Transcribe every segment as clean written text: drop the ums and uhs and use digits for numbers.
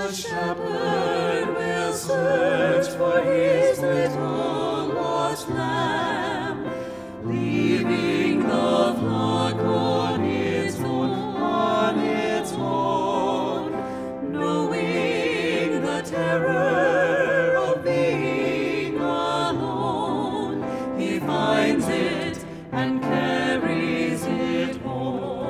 The shepherd will search for his little lost lamb, leaving the flock on its own, knowing the terror of being alone. He finds it and carries it home.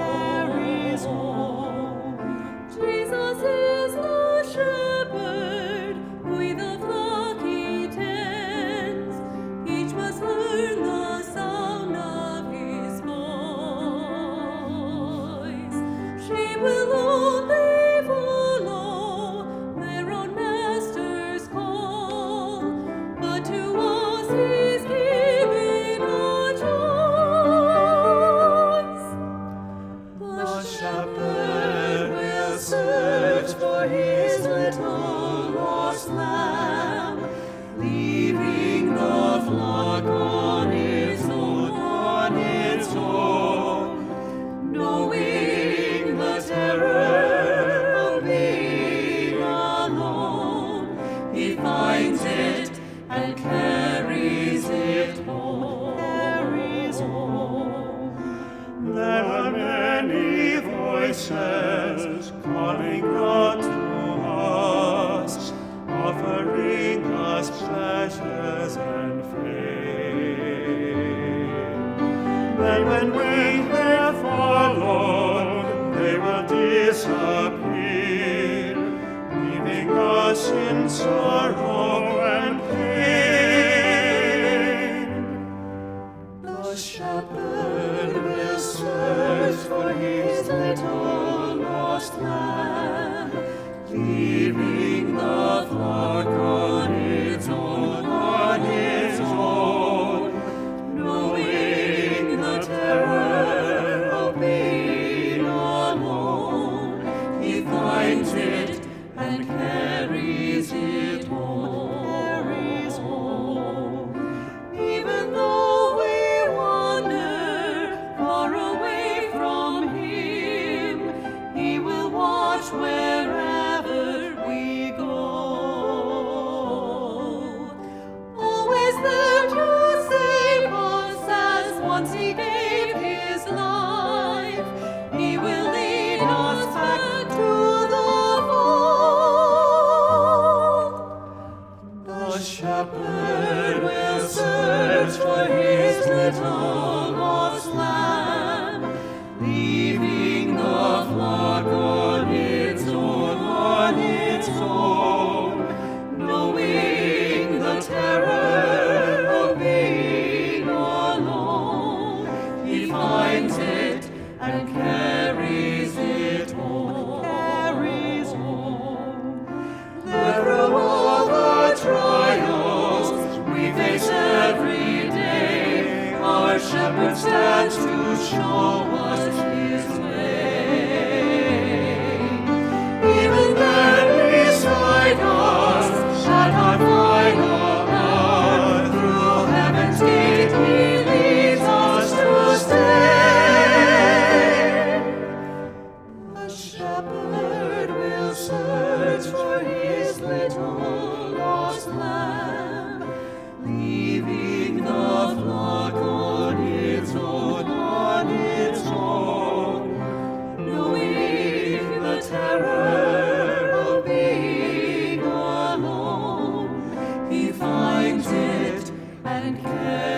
Jesus is the shepherd, with the flock he tends. Each must learn the sound of his voice. Sheep will only follow their own master's call, but to us he's given a choice. The shepherd will search for his little lost lamb, leaving the flock on its own, knowing the terror of being alone. He finds it and carries it home. There are many voices calling out to us, offering us pleasures and fame. Then when we have followed, they will disappear, leaving us in sorrow and pain. The shepherd will search for his little lost lamb, leaving the flock on its own, knowing the terror of being alone. He finds it and carries it home. Even though we wander far away from him, he will watch wherever we go. Always there to save us, as once he gave his life. He will lead us back to the fold. The shepherd will search for his little lost lamb, leaving the flock on its own, knowing the terror of being alone. He finds it and carries it home. Through all the trials we face every day, our shepherd stands to show us his way. Even then beside us, at our final hour, through heaven's gate he leads us to stay. The shepherd will search for his little lost lamb, leaving the flock on its own, knowing the terror of being alone. He finds it and cares.